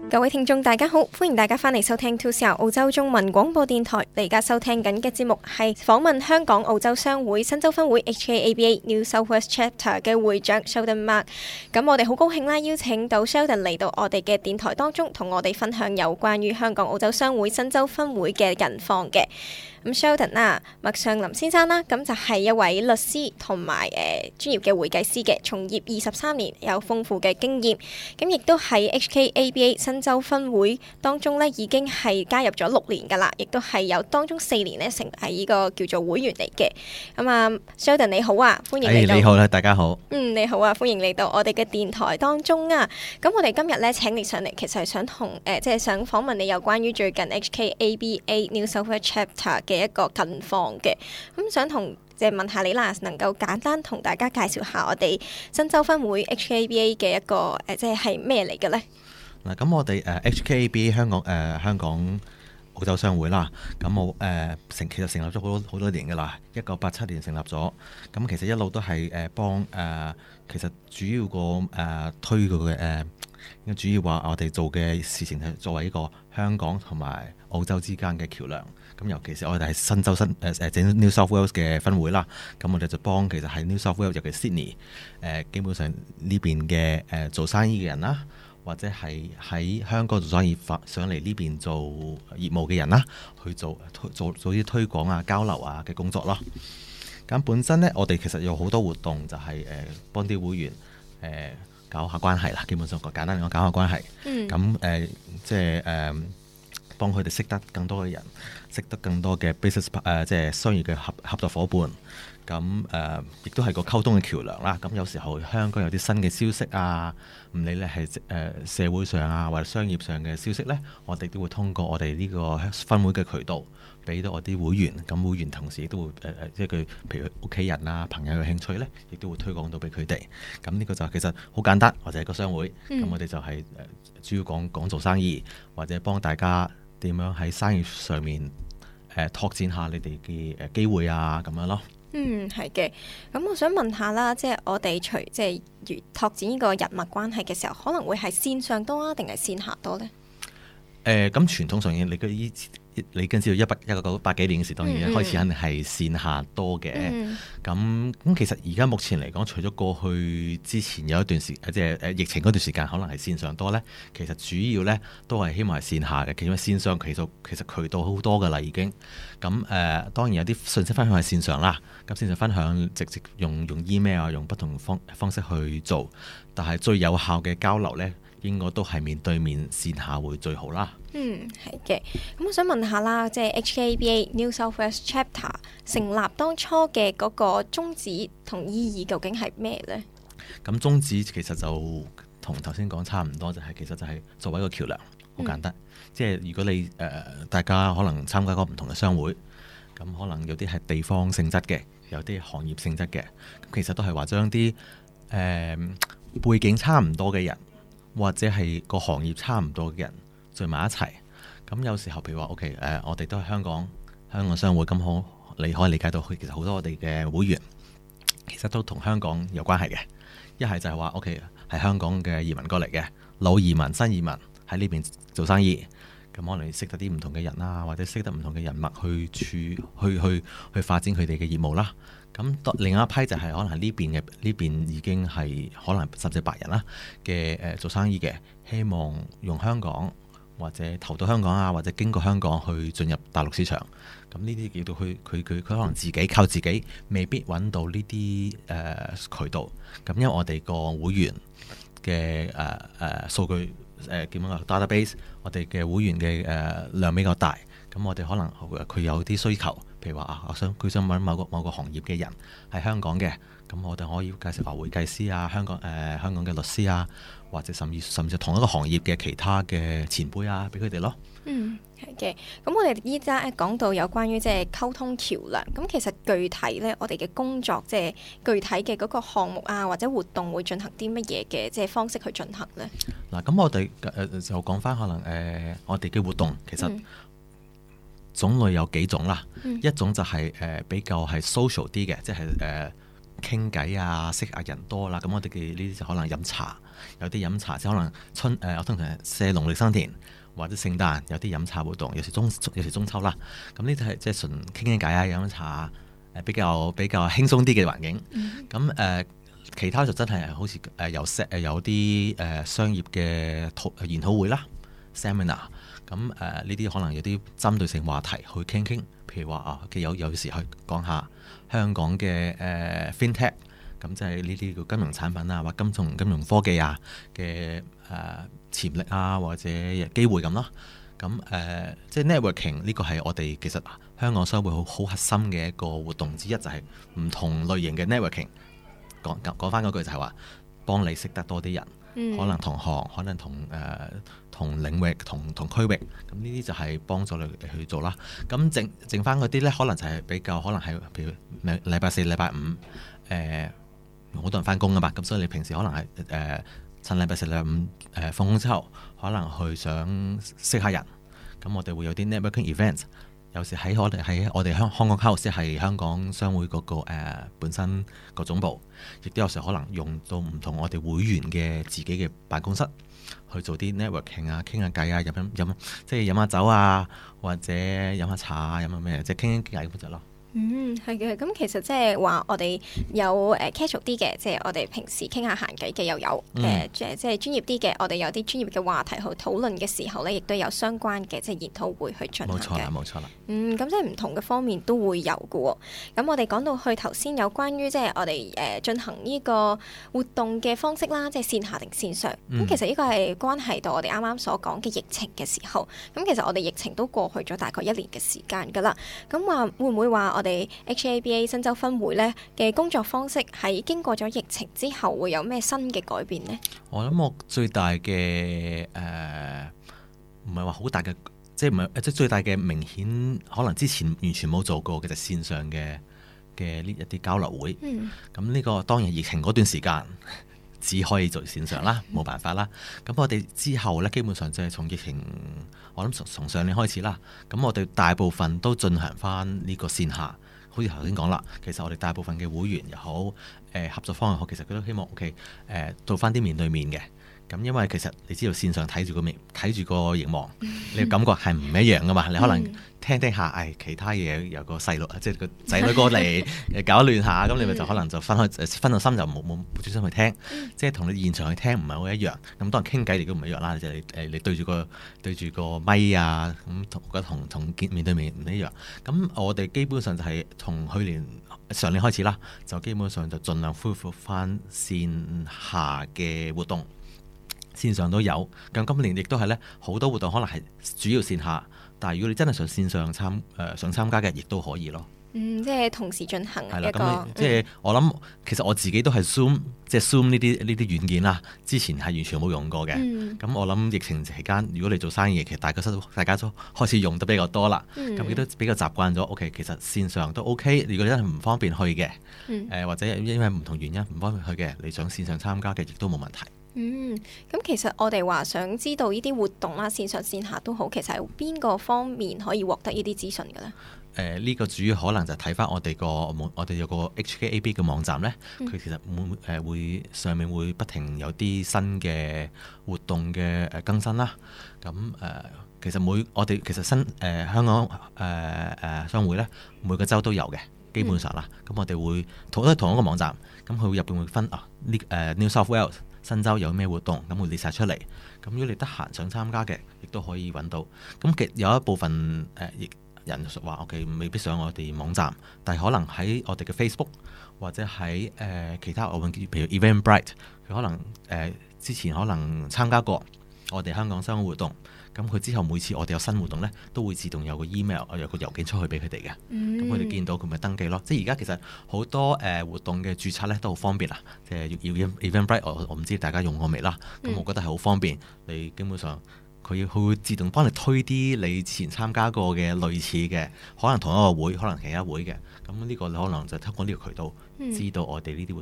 各位聽眾大家好，歡迎大家翻嚟收聽 2CR 澳洲中文廣播電台。你而家收聽緊嘅節目係訪問香港澳洲商會新州分會 HKABA New South Wales Chapter 嘅會長 Sheldon Mark。咁我哋好高興啦，邀請到 Sheldon 嚟到我哋嘅電台當中，同我哋分享有關於香港澳洲商會新州分會嘅近況嘅。咁 Sheldon 啊，麥尚林先生啦，咁就係一位律師同埋專業嘅會計師嘅，從業23年，有豐富嘅經驗。咁亦都喺 HKABA 新州分會當中呢，已經係加入咗6年㗎啦，亦都係有當中4年呢成係呢個叫做會員嚟嘅。咁啊 Sheldon 你好啊，歡迎嚟到。 你好啦，大家好。 你好啊，歡迎嚟到我哋嘅電台當中啊。咁我哋今日呢請你上嚟，其實係想同即係想訪問你有關於最近 HKABA New South Wales Chapter 嘅一個近況嘅。咁想即係問下你啦，能夠簡單同大家介紹下我哋新州分會 HKABA 嘅一個即係咩嚟嘅呢？ 嗱，咁我哋HKABA 香港澳洲商會啦，咁我其實成立咗好多年㗎啦，1987年成立咗，咁其實一路都係幫其實主要推嘅應該主要話我哋做嘅事情係作為一個香港同埋澳洲之間嘅橋梁。咁尤其是我哋係新州整 New South Wales 嘅分會啦，咁我哋就幫其實係 New South Wales 尤其 Sydney 基本上呢邊嘅做生意嘅人啦，或者係喺香港做生意上嚟呢邊做業務嘅人啦，去做啲推廣啊、交流啊嘅工作咯。咁本身呢，我哋其實有好多活動，就係幫啲會員搞下關係啦。基本上簡單嚟講，搞下關係。咁即係幫佢哋識得更多嘅人，識得更多嘅 business 即係商業嘅合作伙伴。咁亦都係個溝通嘅橋梁啦。咁有時候香港有啲新嘅消息啊，唔理咧係社會上啊或者商業上嘅消息呢，我哋都會通過我哋呢個分會嘅渠道俾到我啲會員。咁會員同時亦都會即係佢譬如屋企人啊、朋友有興趣呢，亦都會推廣到俾佢哋。咁呢個就其實好簡單，或者係個商會。咁我哋就係主要講做生意，或者幫大家點樣喺生意上面拓展下你哋嘅機會啊咁樣咯。 係嘅。咁我想問下啦，即係我哋即係拓展呢個人脈關係嘅時候，可能會係線上多啊，定係線下多呢？ 咁傳統上你跟知道1980幾年嘅時，當然開始肯定係線下多嘅。咁其實而家目前嚟講，除咗過去之前有一段時即係疫情嗰段時間，可能係線上多呢。其實主要呢都係希望係線下嘅，因為線上其實渠道好多㗎啦已經。咁當然有啲信息分享係線上啦。咁線上分享直接用 email 啊，用不同方式去做，但係最有效嘅交流呢，應該都係面對面線下會最好啦。 係嘅。咁我想問下啦，即係 HKABA New South Wales Chapter 成立當初嘅嗰個宗旨同意義究竟係咩呢？ 咁宗旨其實就同頭先講差唔多，其實就係作為一個橋梁，好簡單。即係如果你大家可能參加過唔同嘅商會，咁可能有啲係地方性質嘅，有啲行業性質嘅，咁其實都係話將啲背景差唔多嘅人，或者係個行業差唔多嘅人聚埋一齊。咁有時候譬如話 OK， 我哋都係香港商會，咁好，你可以理解到其實好多我哋嘅會員其實都同香港有關係嘅。一係就係話 OK， 係香港嘅移民過嚟嘅老移民、新移民喺呢邊做生意，咁可能識得啲唔同嘅人啦，或者識得唔同嘅人脈去發展佢哋嘅業務啦。咁另一批就係可能係呢邊已經係可能甚至白人啦嘅做生意嘅，希望用香港或者投到香港啊，或者經過香港去進入大陸市場。咁呢啲叫到佢可能自己靠自己，未必揾到呢啲渠道。咁因為我哋個會員嘅數據叫乜 database， 我哋嘅會員嘅量比較大。咁我哋可能佢有啲需求，譬如話佢想揾某個行業嘅人喺香港嘅，咁我哋可以介紹話會計師啊，香港嘅律師啊，或者甚至同一個行業嘅其他嘅前輩啊，俾佢哋咯。 係嘅。咁我哋依家講到有關於即係溝通橋梁，咁其實具體呢，我哋嘅工作即係具體嘅嗰個項目啊，或者活動會進行啲乜嘢嘅即係方式去進行呢？ 嗱，咁我哋就講翻可能我哋嘅活動其實種類有幾種啦。一種就係比較係 social 啲嘅，即係傾偈啊，識下人多啦。咁我哋嘅呢啲就可能飲茶，有啲飲茶即係可能我通常係農曆新年或者聖誕有啲飲茶活動，有時中秋啦。咁呢啲係即係純傾偈啊，飲茶啊，比較輕鬆啲嘅環境。咁其他就真係好似有啲商業嘅研討會啦 seminar。咁呢啲可能有啲針對性話題去傾，譬如話有時去講下香港嘅FinTech， 咁即係呢啲叫金融產品啊，或金融科技啊嘅潛力啊，或者機會咁咯。咁即係 networking 呢個係我哋其實香港商會好核心嘅一個活動之一，就係唔同類型嘅 networking。講翻嗰句就係話，幫你識得多啲人，可能同行，可能同領域、同區域，咁呢啲就係幫助你去做啦。咁剩翻嗰啲呢，可能就係比較可能係譬如禮拜四、禮拜五，好多人翻工噶嘛，咁所以你平時可能係趁禮拜四、禮拜五放工之後，可能去想識下人。咁我哋會有啲 networking event。有時喺我哋香港 house 即係香港商會嗰個本身個總部，亦都有時可能用到唔同我哋會員嘅自己嘅辦公室去做啲 networking 啊，傾下偈啊，飲即係飲下酒啊，或者飲下茶啊，飲下咩，即係傾偈咁就咯。 係嘅。咁其實即係話我哋有casual 啲嘅，即係我哋平時傾下閒偈嘅又有，即係專業啲嘅，我哋有啲專業嘅話題去討論嘅時候咧，亦都有相關嘅即係研討會去進行嘅。 冇錯啦。 咁即係唔同嘅方面都會有嘅喎。咁我哋講到去頭先有關於即係我哋進行呢個活動嘅方式啦，即係線下定線上。咁其實呢個係關係到我哋啱啱所講嘅疫情嘅時候。咁其實我哋疫情都過去咗大概1年嘅時間㗎啦。咁話會唔會話我哋 HKABA 新州分會咧嘅工作方式喺經過咗疫情之後會有咩新嘅改變呢？ 我諗我最大嘅唔係話好大嘅，即係唔係即係最大嘅明顯，可能之前完全冇做過嘅就線上嘅呢一啲交流會。咁呢個當然疫情嗰段時間只可以做線上啦，冇辦法啦。咁我哋之後呢，基本上就係從疫情，我諗從上年開始啦。咁我哋大部分都進行翻呢個線下。好似頭先講啦，其實我哋大部分嘅會員又好，合作方又好，其實佢都希望 OK，做翻啲面對面嘅。咁因為其實你知道線上睇住個熒幕，你嘅感覺係唔一樣噶嘛。你可能聽下，其他嘢有個細路，即係個仔女過嚟搞亂下，咁你咪就可能就分到心就冇專心去聽，即係同你現場去聽唔係好一樣。咁當然傾偈亦都唔一樣啦，即係你對住個咪啊，咁同面對面唔一樣。咁我哋基本上就係從上年開始啦，就基本上就盡量恢復翻線下嘅活動。線上都有，咁今年亦都係咧好多活動，可能係主要線下，但係如果你真係想線上想參加嘅，亦都可以咯。 即係同時進行係啦，咁即係我諗，其實我自己都係 Zoom， 即係 Zoom 呢啲軟件啦，之前係完全冇用過嘅。咁我諗疫情期間，如果你做生意，其實大家都開始用得比較多啦。咁亦都比較習慣咗。OK， 其實線上都 OK。如果你真係唔方便去嘅，或者因為唔同原因唔方便去嘅，你想線上參加嘅，亦都冇問題。 咁其實我哋話想知道呢啲活動啦，線上線下都好，其實係邊個方面可以獲得呢啲資訊嘅呢？ 呢個主要可能就睇翻我哋有個 HKAB 嘅網站呢，佢其實會上面會不停有啲新嘅活動嘅更新啦。咁其實我哋其實香港商會呢，每個州都有嘅，基本上啦。咁我哋會同一個網站，咁佢入邊會分New South Wales。新州有咩活動，咁會列晒出嚟。咁如果你得閒想參加嘅，亦都可以揾到。咁有一部分人話：OK， 未必上我哋網站，但係可能喺我哋嘅 Facebook 或者喺其他譬如 Eventbrite， 佢可能之前可能參加過我哋香港商會活動。咁佢之後每次我哋有新活動呢，都會自動有個 email， 有個郵件出去俾佢哋嘅。咁佢哋見到佢咪登記咯。即係而家其實好多活動嘅註冊呢都好方便啦。即係要 Eventbrite， 我唔知大家用過未啦。咁我覺得係好方便。你基本上佢會自動幫你推啲你之前參加過嘅類似嘅，可能同一個會，可能其他會嘅。咁呢個你可能就通過呢個渠道知道我哋呢啲活動。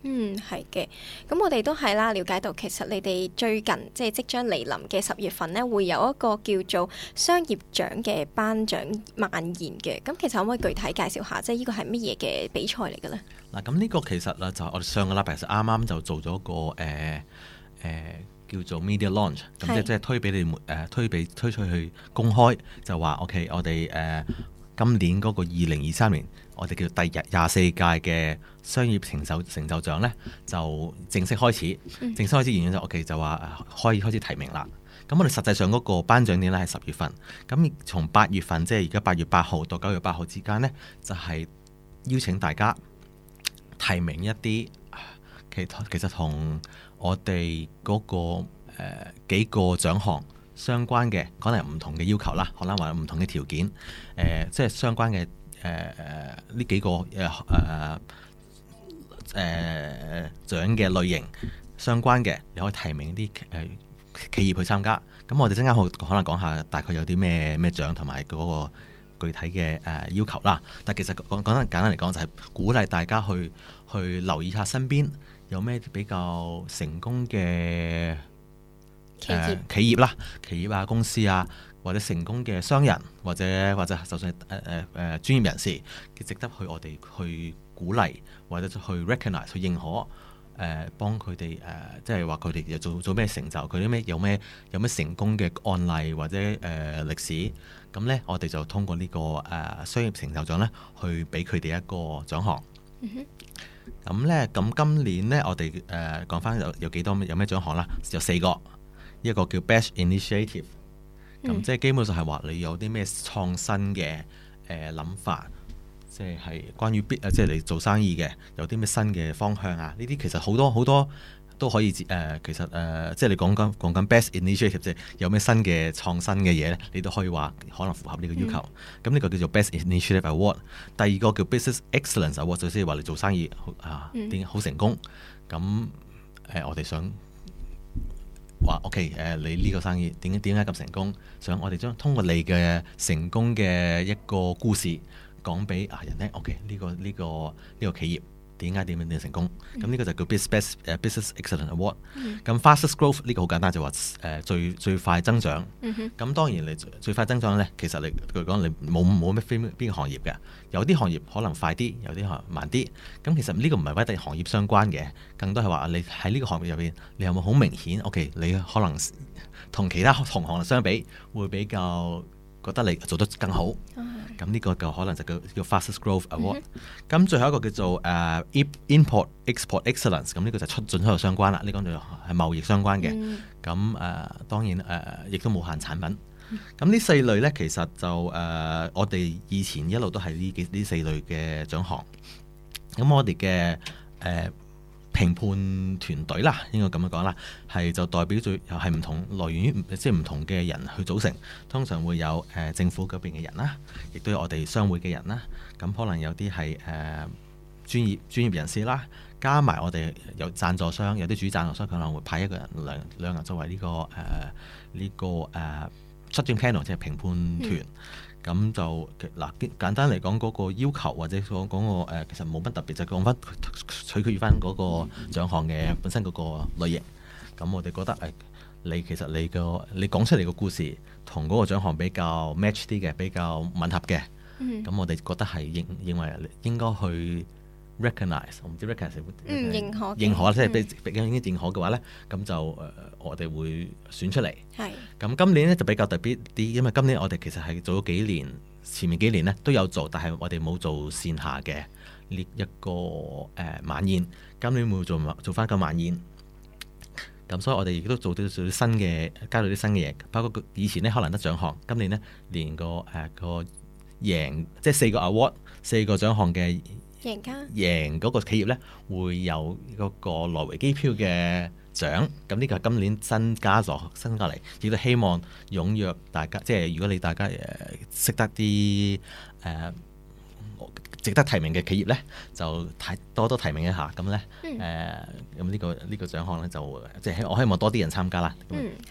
係嘅。咁我哋都係啦，了解到其實你哋最近即將嚟臨嘅10月份呢，會有一個叫做商業獎嘅頒獎晚宴嘅。咁其實可唔可以具體介紹下，呢個係乜嘢嘅比賽嚟嘅呢？ 嗱，咁呢個其實啦，就我哋上個禮拜其實啱啱就做咗個叫做 media launch，咁即係推俾你們推出去公開，就話 OK，我哋今年嗰個2023年，我哋叫第24屆嘅商業成就獎呢，就正式開始。正式開始完咗就 OK，就話可以開始提名啦。咁我哋實際上嗰個頒獎典禮係10月份，咁從8月份即係而家8月8號到9月8號之間呢，就係邀請大家提名一啲其實同我哋嗰個幾個獎項相關嘅，可能唔同嘅要求啦，可能話有唔同嘅條件，即係相關嘅呢幾個獎嘅類型相關嘅，你可以提名啲企業去參加。咁我哋陣間可能講下大概有啲咩獎同埋嗰個具體嘅要求啦。但其實講得簡單嚟講，就係鼓勵大家去留意下身邊有咩比較成功嘅企業啦、企業啊、公司啊，或者成功嘅商人，或者就算專業人士，值得我哋去鼓勵，或者去 recognize 去認可，幫佢哋即係話佢哋又做咩成就，佢啲有咩成功嘅案例或者歷史，咁呢，我哋就通過呢個商業成就獎呢，去俾佢哋一個獎項。咁呢，咁今年呢，我哋講翻有幾多有咩獎項啦？有4個，一個叫 Best Initiative，咁即係基本上係話你有啲咩創新嘅諗法，即係關於即係你做生意嘅有啲咩新嘅方向啊？呢啲其實好多都可以其實即係你講緊 Best Initiative， 即係有咩新嘅創新嘅嘢咧，你都可以話可能符合呢個要求。咁呢個叫做 Best Initiative Award。第二個叫 Business Excellence Award， 就即係話你做生意點好成功。咁我哋想話 OK， 你呢個生意點解咁成功？想我哋將通過你嘅成功嘅一個故事講俾人聽。OK， 呢個企業點樣成功？咁呢個就叫 Business Excellence Award。咁 Fastest Growth 呢個好簡單，就話最快增長。咁當然你最快增長呢，其實你講你冇咩邊個行業嘅，有啲行業可能快啲，有啲行業慢啲。咁其實呢個唔係一定行業相關嘅，更多係話你喺呢個行業入邊，你有冇好明顯 OK？你可能同其他同行相比，會比較覺得你做得更好。咁呢個就可能就叫 Fastest Growth Award。咁最後一個叫做Import Export Excellence， 咁呢個就出進出口相關啦。呢個就係貿易相關嘅。咁當然亦都冇限產品。咁呢4類呢，其實就我哋以前一路都係呢4類嘅獎項。咁我哋嘅評判團隊啦，應該咁樣講啦，係就代表咗又係唔同來源於即係唔同嘅人去組成。通常會有政府嗰邊嘅人啦，亦都有我哋商會嘅人啦。咁可能有啲係專業人士啦，加埋我哋有贊助商，有啲主贊助商可能會派一個人兩人作為呢個judging panel， 即係評判團。咁就嗱簡單嚟講，嗰個要求或者講個其實冇乜特別，就講翻取決於翻嗰個獎項嘅本身嗰個類型。咁我哋覺得其實你講出嚟個故事同嗰個獎項比較 match 啲嘅，比較吻合嘅。咁我哋覺得係認為應該去 recognize， 我唔知 recognize 認可，即係比較應該認可嘅話咧，咁就我哋會選出嚟。咁今年咧就比較特別啲，因為今年我哋其實係做咗幾年，前面幾年咧都有做，但係我哋冇做線下嘅呢一個晚宴。今年會做翻個晚宴。咁所以我哋亦都做啲新嘅，加到啲新嘅嘢，包括以前咧可能得獎項，今年咧連個贏，即係4個 award， 4個獎項嘅贏嗰個企業咧會有嗰個來回機票嘅獎。咁呢個係今年新加嚟，亦都希望踴躍大家，即係如果你大家識得啲值得提名嘅企業咧，就多提名一下。咁咧咁呢個獎項咧就即係我希望多啲人參加啦。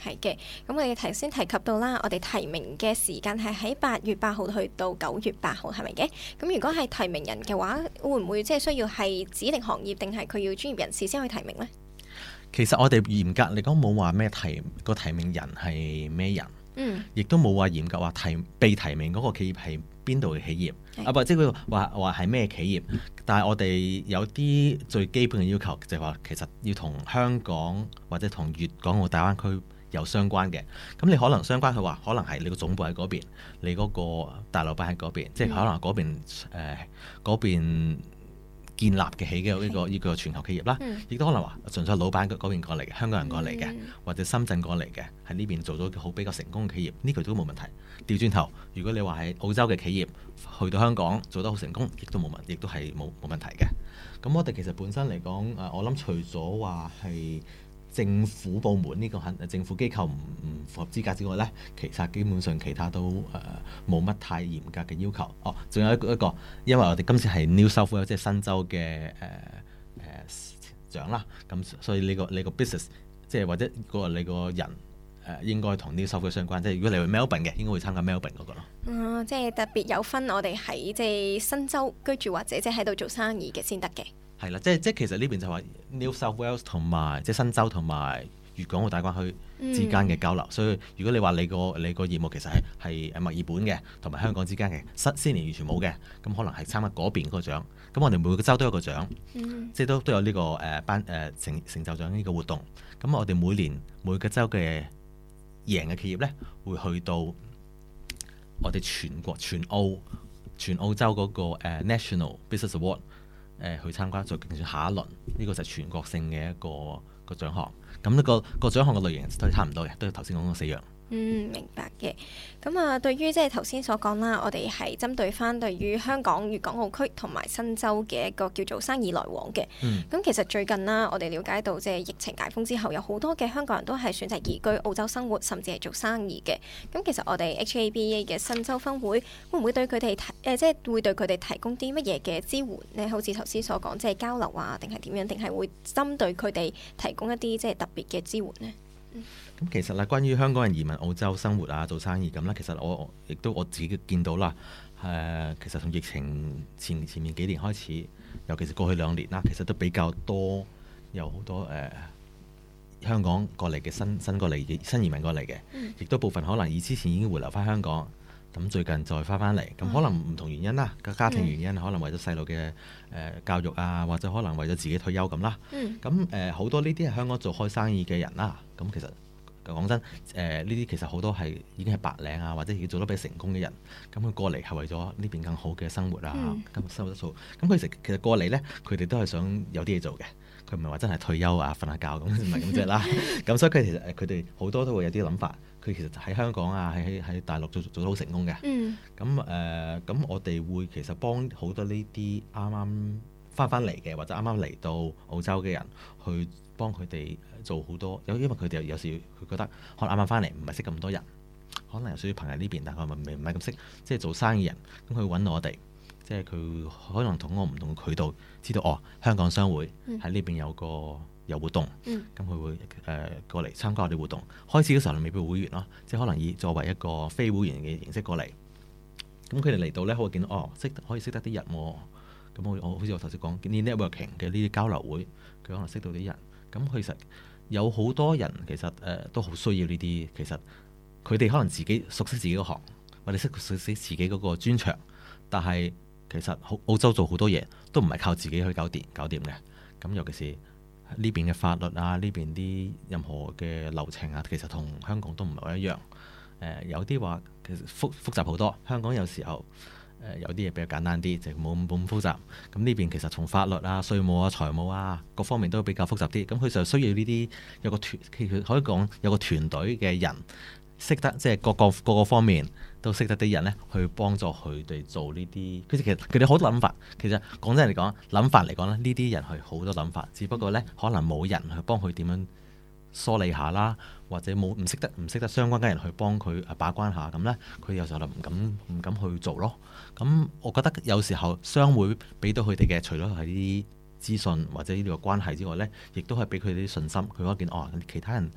係嘅，咁我哋頭先提及到啦，我哋提名嘅時間係喺8月8號去到9月8號，係咪嘅？咁如果係提名人嘅話，會唔會即係需要係指定行業，定係佢要專業人士先去提名呢？ 其實我哋嚴格嚟講冇話咩個提名人係咩人，亦都冇話嚴格話被提名嗰個企業係邊度嘅企業，或者佢話係咩企業。但係我哋有啲最基本嘅要求，就係話其實要同香港或者同粵港澳大灣區有相關嘅。咁你可能相關，佢話可能係你個總部喺嗰邊，你嗰個大老闆喺嗰邊，即係可能嗰邊建立嘅起嘅呢個全球企業啦，亦都可能話純粹老闆嗰邊過嚟嘅，香港人過嚟嘅，或者深圳過嚟嘅，喺呢邊做咗好比較成功嘅企業，呢個都冇問題。調轉頭，如果你話係澳洲嘅企業去到香港做得好成功，亦都係冇問題嘅。咁我哋其實本身嚟講，我諗除咗話係政府部門呢個政府機構唔符合資格之外呢，其實基本上其他都冇乜太嚴格嘅要求。哦，仲有一個，因為我哋今次係 New South Wales 即係新州嘅獎啦，咁所以你個 business 即係或者你個人應該同 New South Wales 相關。即係如果你去 Melbourne 嘅，應該會參加 Melbourne 嗰個咯。 即係特別有分我哋喺即係新州居住或者即係喺度做生意嘅先得嘅。係啦，即係其實呢邊就話 New South Wales 同埋即係新州同埋粵港澳大灣區之間嘅交流。所以如果你話你個業務其實係墨爾本嘅同埋香港之間嘅，Sydney完全冇嘅，咁可能係參加嗰邊嗰個獎。咁我哋每個州都有個獎，即係都有呢個成就獎呢個活動。咁我哋每年每個州嘅贏嘅企業呢，會去到我哋全澳洲嗰個National Business Award。去參加再競選下一輪，呢個就係全國性嘅一個獎項。咁呢個獎項嘅類型都係差唔多嘅，都係頭先講嗰4樣。 明白嘅。咁對於即係頭先所講啦，我哋係針對翻對於香港、粵港澳區同埋新州嘅一個叫做生意來往嘅。咁其實最近啦，我哋了解到即係疫情解封之後，有好多嘅香港人都係選擇移居澳洲生活，甚至係做生意嘅。咁其實我哋 HKABA 嘅新州分會會唔會對佢哋即係會對佢哋提供啲乜嘢嘅支援呢？好似頭先所講，即係交流啊，定係點樣？定係會針對佢哋提供一啲即係特別嘅支援呢？ 咁其實啦，關於香港人移民澳洲生活啊、做生意咁啦，其實我自己見到啦，其實從疫情前面幾年開始，尤其是過去2年啦，其實都比較多有好多香港過嚟嘅新移民過嚟嘅，亦都部分可能之前已經回流翻香港，咁最近再翻嚟，咁可能唔同原因啦，家庭原因，可能為咗細路嘅教育啊，或者可能為咗自己退休咁啦。咁好多呢啲係香港做開生意嘅人啦，咁其實講真，呢啲其實好多係已經係白領啊，或者已經做得比較成功嘅人，咁佢過嚟係為咗呢邊更好嘅生活啊，咁生活質素。咁佢其實過嚟呢，佢哋都係想有啲嘢做嘅，佢唔係話真係退休啊、瞓下覺咁，唔係咁啫啦。咁所以佢哋好多都會有啲諗法。佢其實喺香港啊，喺大陸做得好成功嘅。咁我哋會其實幫好多呢啲啱啱翻嚟嘅，或者啱啱嚟到澳洲嘅人，去幫佢哋做好多。因為佢哋有時佢覺得可能啱啱翻嚟，唔係識咁多人，可能有少少朋友呢邊，但係唔係咁識，即係做生意人。咁佢揾我哋，即係佢可能同我唔同嘅渠道知道香港商會喺呢邊有活動，咁佢會過嚟參加我哋活動。開始嘅時候未必會員咯，即係可能以作為一個非會員嘅形式過嚟。咁佢哋嚟到呢，可以見到可以識得啲人喎。咁我好似我頭先講啲 networking 嘅呢啲交流會，佢可能識到啲人。咁其實有好多人其實都好需要呢啲。其實佢哋可能自己熟悉自己個行，或者熟悉自己嗰個專長，但係其實澳洲做好多嘢都唔係靠自己去搞掂嘅。咁尤其是呢邊嘅法律啊，呢邊啲任何嘅流程啊，其實同香港都唔係一樣。有啲話其實複雜好多。香港有時候有啲嘢比較簡單啲，就冇咁複雜。咁呢邊其實從法律啊、稅務啊、財務啊各方面都比較複雜啲。咁佢就需要呢啲有個團，其實可以講有個團隊嘅人識得，即係各個方面都識得啲人呢，去幫助佢哋做呢啲。其實佢哋好多諗法。其實講真嚟講，諗法嚟講咧，呢啲人係好多諗法，只不過呢，可能冇人去幫佢點樣梳理下啦，或者冇唔識得相關嘅人去幫佢把關下咁呢，佢有時候就唔敢去做咯。咁我覺得有時候商會俾到佢哋嘅，除咗係啲資訊或者呢個關係之外呢，亦都係俾佢哋啲信心。佢可以見其他人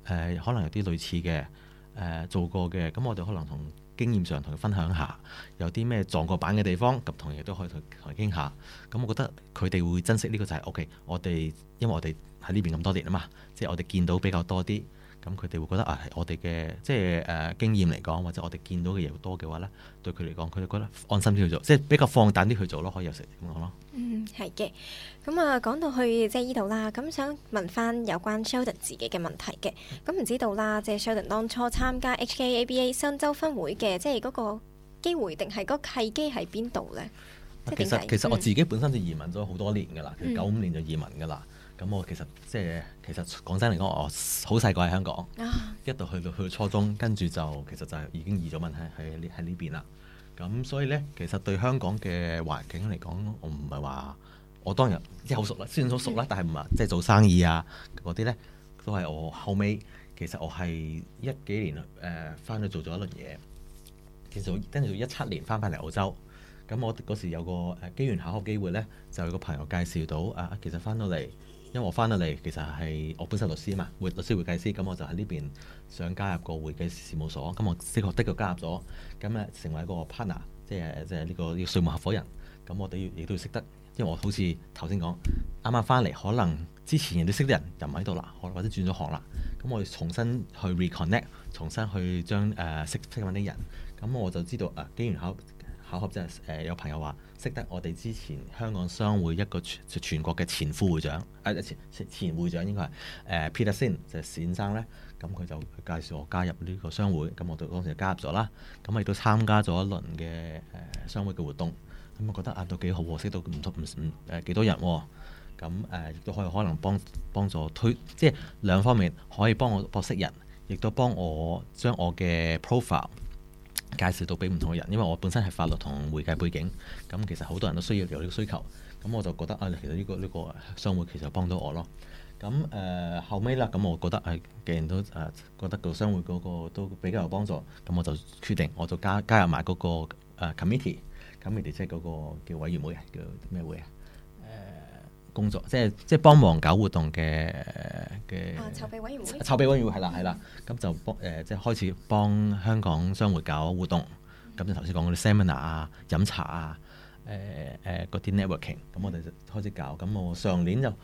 可能有啲類似嘅做過嘅，咁我哋可能同經驗上同佢分享下，有啲咩撞過板嘅地方，咁同樣都可以同佢傾下。咁我覺得佢哋會珍惜呢個就係 OK，因為我哋喺呢邊咁多年啊嘛，即係我哋見到比較多啲。咁佢哋會覺得我哋嘅即係經驗嚟講，或者我哋見到嘅嘢多嘅話呢，對佢嚟講，佢哋覺得安心啲去做，即係比較放膽啲去做咯，可以有時咁講咯。 係嘅。咁啊，講到去即係呢度啦，咁想問翻有關 Sheldon 自己嘅問題嘅。咁唔知道啦，即係 Sheldon 當初參加 HKABA 新州分會嘅，即係嗰個機會定係嗰個契機喺邊度呢？ 其實我自己本身就移民咗好多年㗎啦，95年就移民㗎啦。咁我其實講真嚟講，我好細個喺香港，一度去到初中，跟住就其實就已經移咗民喺呢邊啦。咁所以呢，其實對香港嘅環境嚟講，我唔係話我當日即係好熟啦，雖然好熟啦，但係唔係即係做生意啊嗰啲呢，都係我後尾其實我係10幾年翻去做咗一輪嘢，其實跟住17年翻嚟澳洲。咁我嗰時有個機緣巧合機會呢，就有個朋友介紹到其實翻到嚟。因為我翻到嚟其實係我本身律師嘛，律師會計師，咁我就喺呢邊想加入個會計事務所，咁我的確加入咗，咁咧成為一個 partner，即係呢個稅務合夥人。咁我哋亦都要識得，因為我好似頭先講，啱啱翻嚟，可能之前人哋識啲人又唔喺度啦，或者轉咗行啦，咁我哋重新去 reconnect， 重新去將識揾啲人，咁我就知道機緣巧合即係有朋友話識得我哋之前香港商會一個全國嘅前副會長，前會長應該係Peter Sin 就係冼生咧，咁佢就介紹我加入呢個商會，咁我當時就加入咗啦，咁我亦都參加咗一輪嘅商會嘅活動，咁我覺得都幾好喎，識到幾多人喎，咁亦都可能幫助推，即係兩方面可以幫我識人，亦都幫我將我嘅 profile介紹到俾唔同嘅人，因為我本身係法律同會計背景，咁其實好多人都需要有呢個需求，咁我就覺得其實呢個商會其實幫到我咯。咁後尾啦，咁我覺得既然都覺得個商會嗰個都比較有幫助，咁我就決定我就加入埋嗰個committee 即係嗰個叫委員會叫咩會工作即係幫忙搞活動嘅籌備委員會。 籌備委員會係啦，咁就即係開始幫香港商會搞活動。咁就頭先講嗰啲 seminar 飲茶嗰啲 networking， 咁我哋就開始搞。咁我上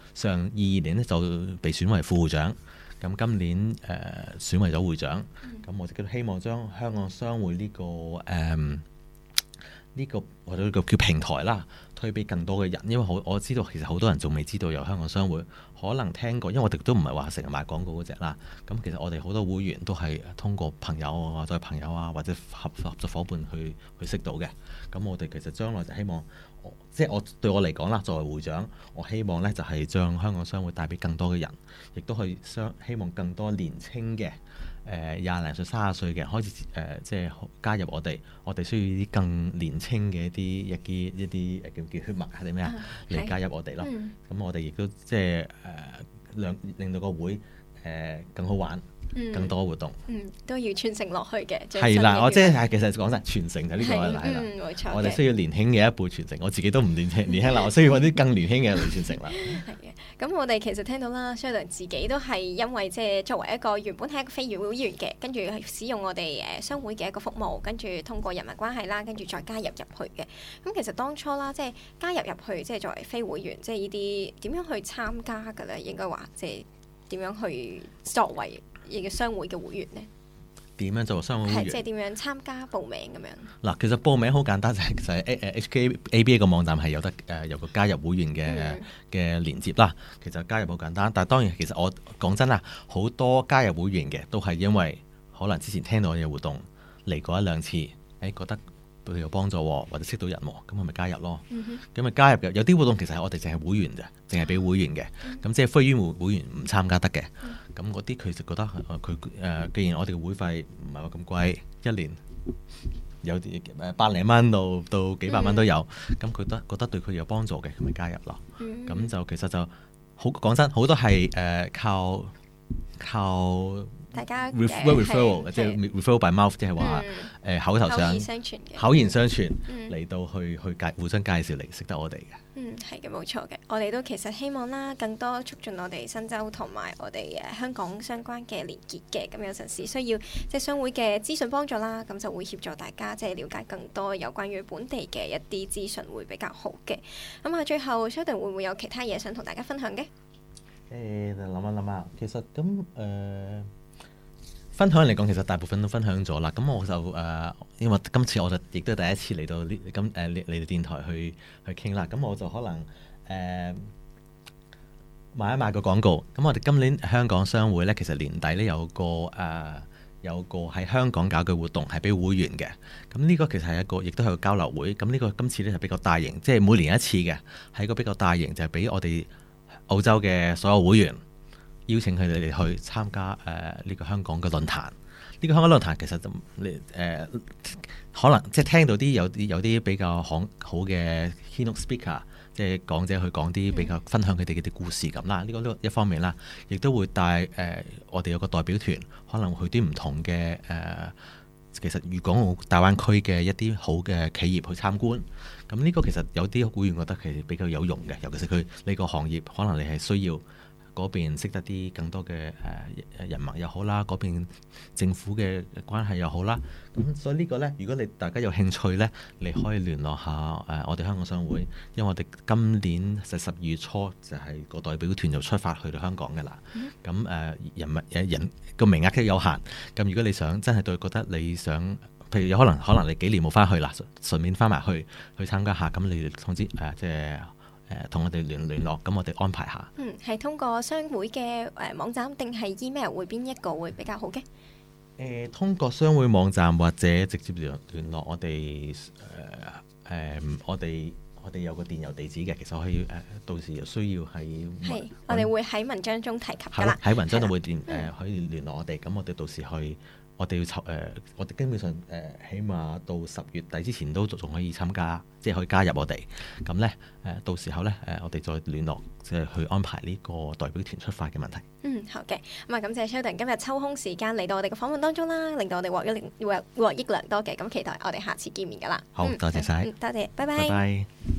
22年咧就被選為副會長，咁今年選為咗會長。咁我就希望將香港商會呢個或者個叫平台啦，推俾更多嘅人，因為我知道其實好多人仲未知道有香港商會，可能聽過，因為我哋都唔係話成日賣廣告嗰隻啦。咁其實我哋好多會員都係通過朋友或者朋友或者合作夥伴去識到嘅。咁我哋其實將來就希望，即係對我嚟講啦，作為會長，我希望呢就係將香港商會帶俾更多嘅人，亦都去希望更多年青嘅20零歲、30歲嘅開始即係加入我哋。我哋需要啲更年青嘅一啲叫血脈係啲咩嚟加入我哋咯。咁我哋亦都即係令到個會更好玩，更多活動。 都要傳承落去嘅。 係啦，我即係其實講真，傳承就呢個係啦。 冇錯。 我哋需要年輕嘅一輩傳承，我自己都唔年輕啦，我需要揾啲更年輕嘅嚟傳承啦。 係嘅。咁我哋其實聽到啦，Sheldon自己都係因為即係作為一個原本係一個非會員嘅，跟住使用我哋商會嘅一個服務，跟住通過人脈關係啦，跟住再加入去嘅。咁其實當初啦，即係加入去，即係作為非會員，即係呢啲點樣去參加㗎咧？應該話即係點樣去作為呢個商會嘅會員呢？ 點樣做商會會員？ 即係點樣參加報名咁樣？ 嗱，其實報名好簡單，就係 HKABA 個網站係有得有個加入會員嘅連結啦。其實加入好簡單，但係當然其實我講真啦，好多加入會員嘅都係因為可能之前聽到我嘅活動嚟過1-2次，覺得對佢有幫助或者識到人喎，咁我咪加入咯。咁咪加入嘅，有啲活動其實係我哋淨係會員咋，淨係俾會員嘅。咁即係非會員唔參加得嘅。咁嗰啲佢就覺得佢既然我哋嘅會費唔係話咁貴，一年有啲百零蚊到幾百蚊都有，咁佢覺得對佢有幫助嘅，佢咪加入咯。咁就其實就好講真，好多係靠大家 referral 即係 referral by mouth，即係話口頭上口言相傳嚟到去互相介紹嚟識得我哋嘅。 係嘅，冇錯嘅。我哋都其實希望啦，更多促進我哋新州同埋我哋香港相關嘅連結嘅。咁有陣時需要即係商會嘅資訊幫助啦，咁就會協助大家即係了解更多有關於本地嘅一啲資訊會比較好嘅。咁啊，最後 Sheldon 會唔會有其他嘢想同大家分享嘅？ 諗一諗啊，其實咁分享嚟講，其實大部分都分享咗啦。咁我就因為今次我就亦都係第一次嚟到嚟到電台去傾啦。咁我就可能賣一賣個廣告。咁我哋今年香港商會呢，其實年底呢有個喺香港搞嘅活動係俾會員嘅。咁呢個其實係亦都係個交流會。咁呢個今次呢就比較大型，即係每年一次嘅，係一個比較大型，就係俾我哋澳洲嘅所有會員。邀請佢哋去參加呢個香港嘅論壇。呢個香港論壇其實就可能即係聽到啲有啲比較好嘅 keynote speaker，即係講者去講啲比較分享佢哋嘅啲故事咁啦。呢個一方面啦，亦都會帶我哋有個代表團，可能去啲唔同嘅其實粵港澳大灣區嘅一啲好嘅企業去參觀。咁呢個其實有啲會員覺得其實比較有用嘅，尤其是佢呢個行業可能你係需要。嗰邊識得啲更多嘅人脈又好啦，嗰邊政府嘅關係又好啦，咁所以呢個呢，如果大家有興趣呢，你可以聯絡下我哋香港商會，因為我哋今年12月初就係個代表團就出發去到香港㗎啦。咁人個名額都有限，咁如果你想真係覺得你想，譬如有可能你幾年冇翻去啦，順便翻埋去參加下，咁你通知即係。同我哋聯絡，咁我哋安排下。係通過商會嘅網站定係 email 會邊一個會比較好嘅？ 通過商會網站或者直接聯絡我哋我哋有個電郵地址嘅，其實可以到時需要係我哋會喺文章中提及㗎啦。 喺文章度會可以聯絡我哋，咁我哋到時去。我哋要我哋基本上起碼到10月底之前都仲可以參加，即係可以加入我哋。咁呢，到時候呢，我哋再聯絡，即係去安排呢個代表團出發嘅問題。 好嘅。咁啊，感謝 Sheldon 今日抽空時間嚟到我哋嘅訪問當中啦，令到我哋獲益良多嘅。咁期待我哋下次見面㗎啦。 好，多謝晒。 多謝，拜拜。 拜拜。